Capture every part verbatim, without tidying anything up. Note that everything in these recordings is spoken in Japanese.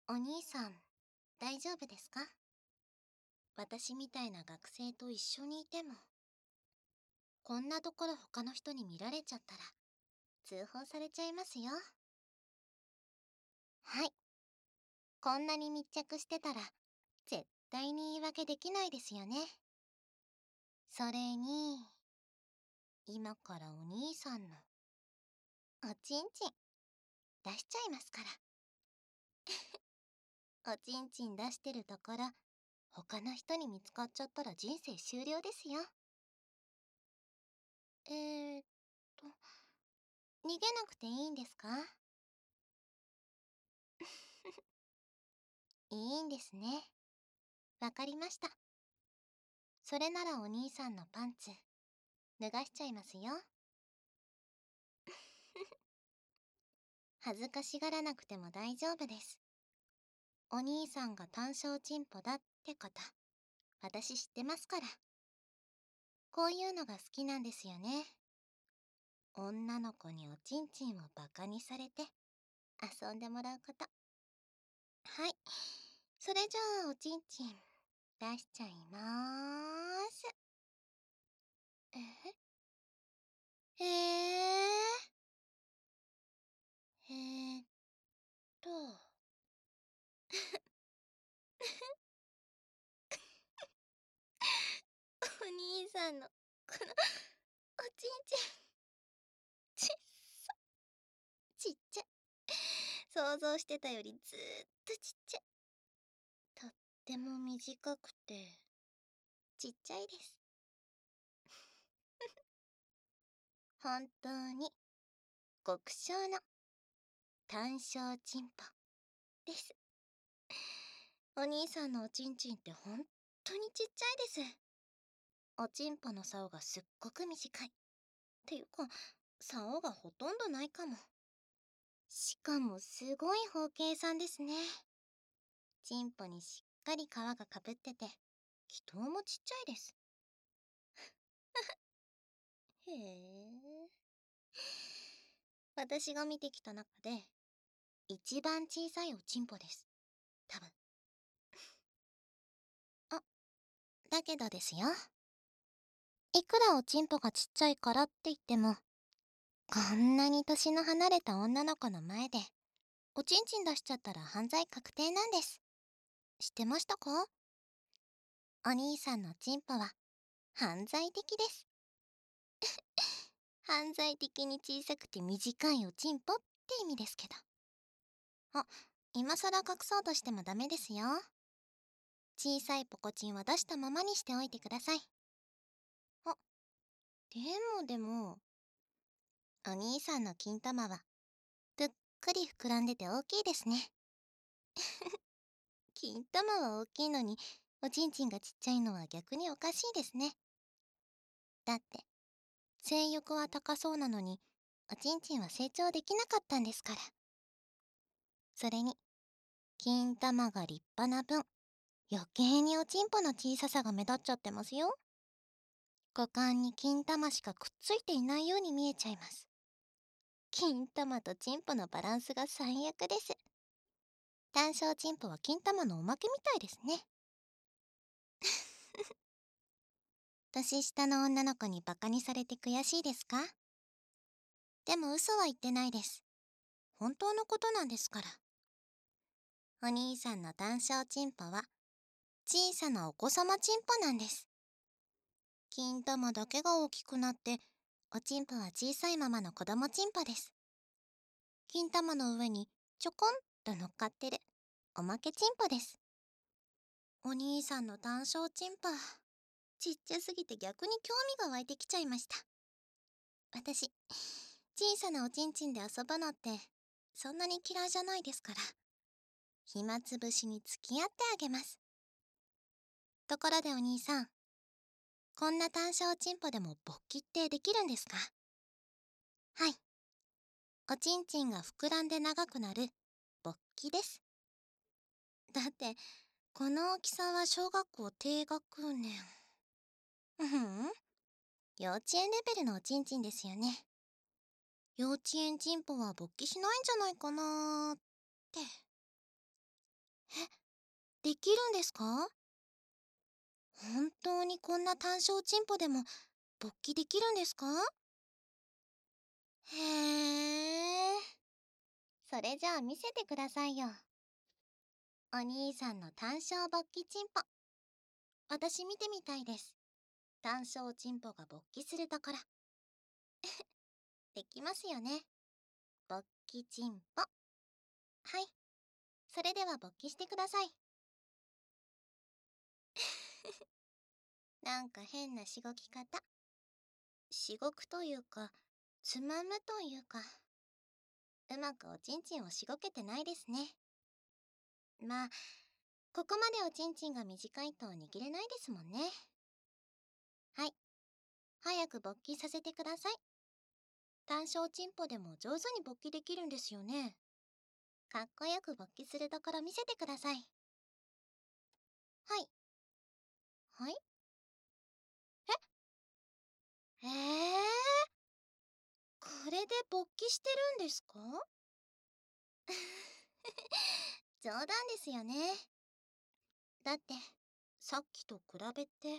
お兄さん、大丈夫ですか？私みたいな学生と一緒にいても、こんなところ他の人に見られちゃったら、通報されちゃいますよ。はい。こんなに密着してたら、絶対に言い訳できないですよね。それに、今からお兄さんの、おちんちん、出しちゃいますから。おちんちん出してるところ、他の人に見つかっちゃったら人生終了ですよ。えーっと、逃げなくていいんですか？いいんですね。わかりました。それならお兄さんのパンツ、脱がしちゃいますよ。恥ずかしがらなくても大丈夫です。お兄さんが単小チンポだってこと、私知ってますから。こういうのが好きなんですよね。女の子におちんちんをバカにされて、遊んでもらうこと。はい。それじゃあおちんちん、出しちゃいまーす。えへええーっと。お兄さんの、この、おちんちん、ちっさ、ちっちゃ。想像してたよりずーっとちっちゃ。とっても短くて、ちっちゃいです。本当に、極小の単小チンポです。お兄さんのおちんちんって本当にちっちゃいです。おちんぽの竿がすっごく短い。っていうか、竿がほとんどないかも。しかもすごい包茎さんですね。チンポにしっかり皮がかぶってて、気筒もちっちゃいです。へえ。私が見てきた中で、一番小さいおちんぽです。多分。あ、だけどですよ。いくらおちんぽがちっちゃいからって言っても、こんなに年の離れた女の子の前で、おちんちん出しちゃったら犯罪確定なんです。知ってましたか？お兄さんのチンポは犯罪的です。犯罪的に小さくて短いおちんぽって意味ですけど。あ、今更隠そうとしてもダメですよ。小さいポコチンは出したままにしておいてください。あ、でもでも、お兄さんの金玉はぷっくり膨らんでて大きいですね。金玉は大きいのに、おちんちんがちっちゃいのは逆におかしいですね。だって、性欲は高そうなのに、おちんちんは成長できなかったんですから。それに、金玉が立派な分、余計におちんぽの小ささが目立っちゃってますよ。股間に金玉しかくっついていないように見えちゃいます。金玉とチンポのバランスが最悪です。単小チンポは金玉のおまけみたいですね。年下の女の子にバカにされて悔しいですか？でも嘘は言ってないです。本当のことなんですから。お兄さんの単小チンポは小さなお子様チンポなんです。金玉だけが大きくなって、おちんぽは小さいままの子供チンポです。金玉の上にちょこんと乗っかってるおまけチンポです。お兄さんの単小チンポ、ちっちゃすぎて逆に興味が湧いてきちゃいました。私、小さなおちんちんで遊ぶのってそんなに嫌いじゃないですから、暇つぶしに付き合ってあげます。ところでお兄さん、こんな単小チンポでも勃起ってできるんですか？はい。おちんちんが膨らんで長くなる勃起です。だって、この大きさは小学校低学年。うふん、幼稚園レベルのおちんちんですよね。幼稚園チンポは勃起しないんじゃないかなーって。 できるんですか？本当にこんな単小チンポでも勃起できるんですか？へえ。それじゃあ見せてくださいよ。お兄さんの単小勃起チンポ。私見てみたいです。単小チンポが勃起するところ。できますよね。勃起チンポ。はい。それでは勃起してください。なんか変なしごき方。しごくというか、つまむというか、うまくおちんちんをしごけてないですね。まあ、ここまでおちんちんが短いと握れないですもんね。はい。早く勃起させてください。単小チンポでも上手に勃起できるんですよね。かっこよく勃起するところ見せてください。はい。はい。ええー、これで勃起してるんですか？冗談ですよね。だって、さっきと比べて、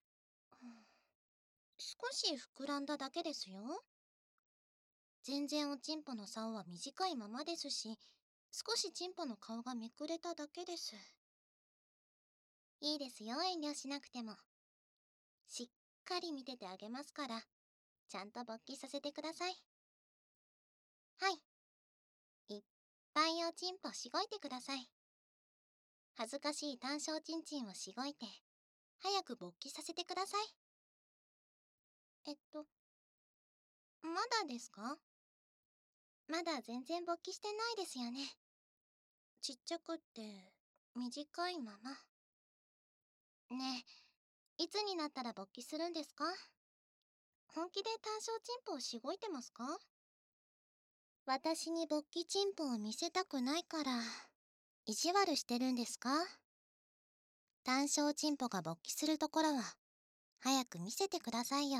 少し膨らんだだけですよ。全然おちんぽの竿は短いままですし、少しちんぽの顔がめくれただけです。いいですよ、遠慮しなくても。しっかり見ててあげますから、ちゃんと勃起させてください。はい。いっぱいおちんぽしごいてください。恥ずかしい単小ちんちんをしごいて、早く勃起させてください。えっと、まだですか？まだ全然勃起してないですよね。ちっちゃくって短いまま。ねえ、いつになったら勃起するんですか？本気で単小チンポをしごいてますか？私に勃起チンポを見せたくないから意地悪してるんですか？単小チンポが勃起するところは早く見せてくださいよ。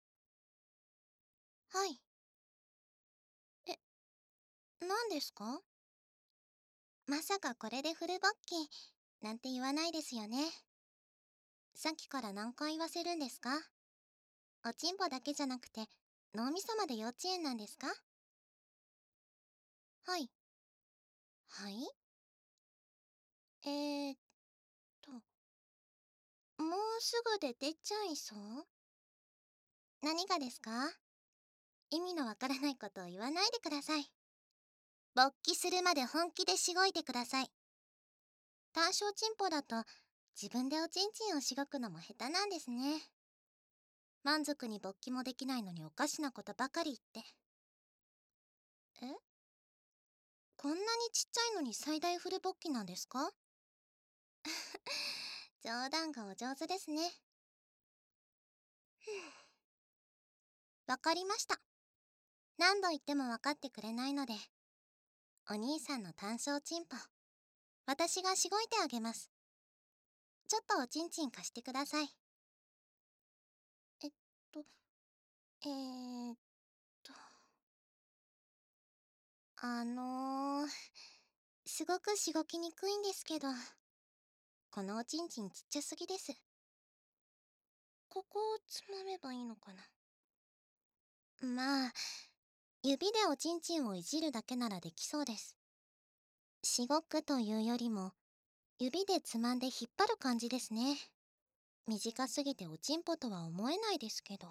はい。え、何ですか？まさかこれでフル勃起なんて言わないですよね。さっきから何回言わせるんですか？おちんぽだけじゃなくて脳みそまで幼稚園なんですか？はい。はい。えーっと、もうすぐで出ちゃいそう？何がですか？意味のわからないことを言わないでください。勃起するまで本気でしごいてください。単小チンポだと自分でおちんちんをしごくのも下手なんですね。満足に勃起もできないのにおかしなことばかり言って。え、こんなにちっちゃいのに最大フル勃起なんですか？冗談がお上手ですね。わかりました。何度言ってもわかってくれないので、お兄さんの単小チンポ、私がしごいてあげます。ちょっとおちんちん貸してください。えっと、えーっと、あのー、すごくしごきにくいんですけど、このおちんちんちっちゃすぎです。ここをつまめばいいのかな。まあ、指でおちんちんをいじるだけならできそうです。しごくというよりも、指でつまんで引っ張る感じですね。短すぎておちんぽとは思えないですけど。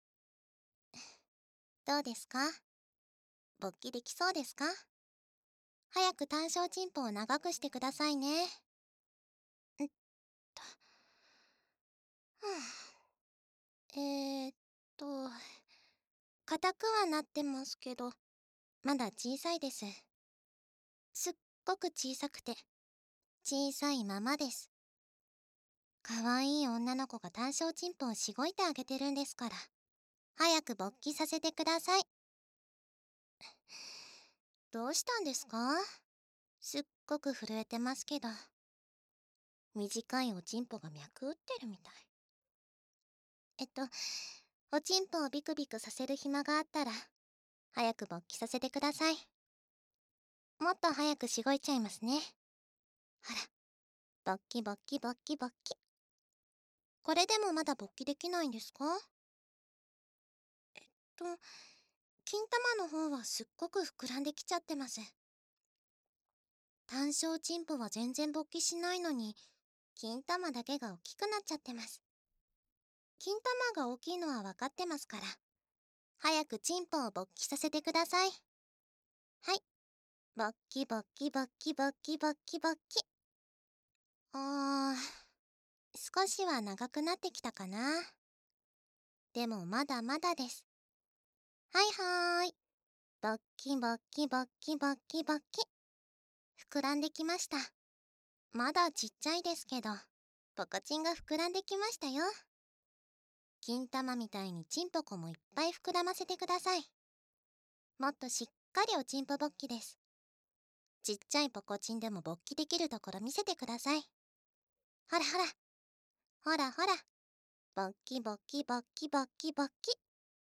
どうですか？勃起できそうですか？早く単小チンポを長くしてくださいね。んっと、ふぅえーっと、硬くはなってますけど、まだ小さいです。すっごく小さくて、小さいままです。かわいい女の子が単小チンポをしごいてあげてるんですから、早く勃起させてください。どうしたんですか？すっごく震えてますけど。短いおちんぽが脈打ってるみたい。えっと、おちんぽをビクビクさせる暇があったら、早く勃起させてください。もっと早くしごいちゃいますね。 ほら、勃起勃起勃起勃起。これでもまだ勃起できないんですか？と、金玉の方はすっごく膨らんできちゃってます。単小チンポは全然勃起しないのに、金玉だけが大きくなっちゃってます。金玉が大きいのは分かってますから、早くチンポを勃起させてください。はい。勃起勃起勃起勃起勃起勃起。あー、少しは長くなってきたかな。でもまだまだです。はいはーい。勃起勃起勃起勃起勃起。膨らんできました。まだちっちゃいですけど、ポコチンが膨らんできましたよ。金玉みたいにチンポコもいっぱい膨らませてください。もっとしっかりおちんぽ勃起です。ちっちゃいポコチンでも勃起できるところ見せてください。ほらほら。ほらほら。勃起勃起勃起勃起勃起。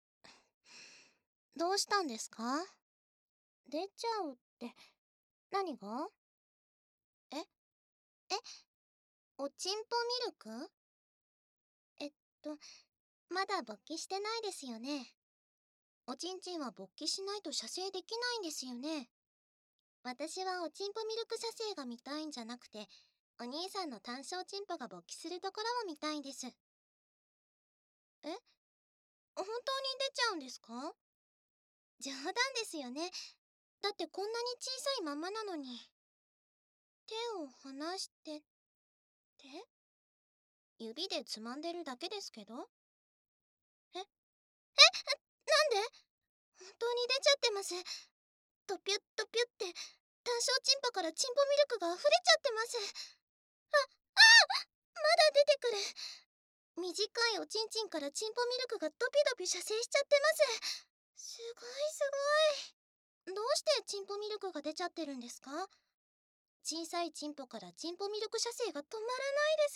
どうしたんですか？出ちゃうって、何が？ええおちんぽミルク？えっと、まだ勃起してないですよね。おちんちんは勃起しないと射精できないんですよね。私はおちんぽミルク射精が見たいんじゃなくて、お兄さんの単小チンポが勃起するところを見たいんです。え本当に出ちゃうんですか？冗談ですよね。だってこんなに小さいままなのに。手を離して、手指でつまんでるだけですけど。ええなんで？本当に出ちゃってます。トピュットピュって単小チンポからチンポミルクが溢れちゃってます。ああまだ出てくる。短いおちんちんからチンポミルクがドピドピ射精しちゃってます。すごいすごい。どうしてチンポミルクが出ちゃってるんですか？小さいチンポからチンポミルク射精が止まらないです。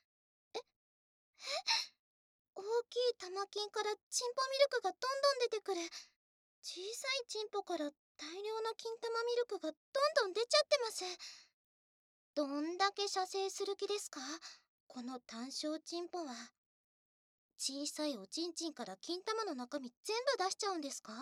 え大きい玉金からチンポミルクがどんどん出てくる。小さいチンポから大量の金玉ミルクがどんどん出ちゃってます。どんだけ射精する気ですか？この単小チンポは。小さいおちんちんから金玉の中身全部出しちゃうんですか？は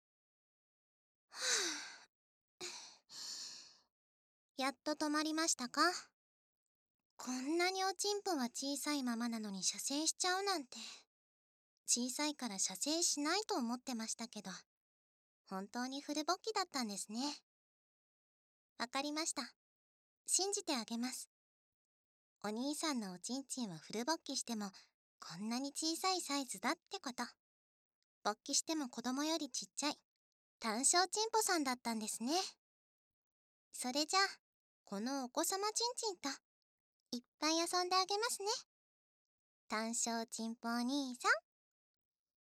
ぁやっと止まりましたか？こんなにおちんぽは小さいままなのに射精しちゃうなんて。小さいから射精しないと思ってましたけど、本当にフル勃起だったんですね。わかりました。信じてあげます。お兄さんのおちんちんはフル勃起してもこんなに小さいサイズだってこと。勃起しても子供よりちっちゃい単小チンポさんだったんですね。それじゃあ、このお子様ちんちんといっぱい遊んであげますね。単小チンポお兄さん。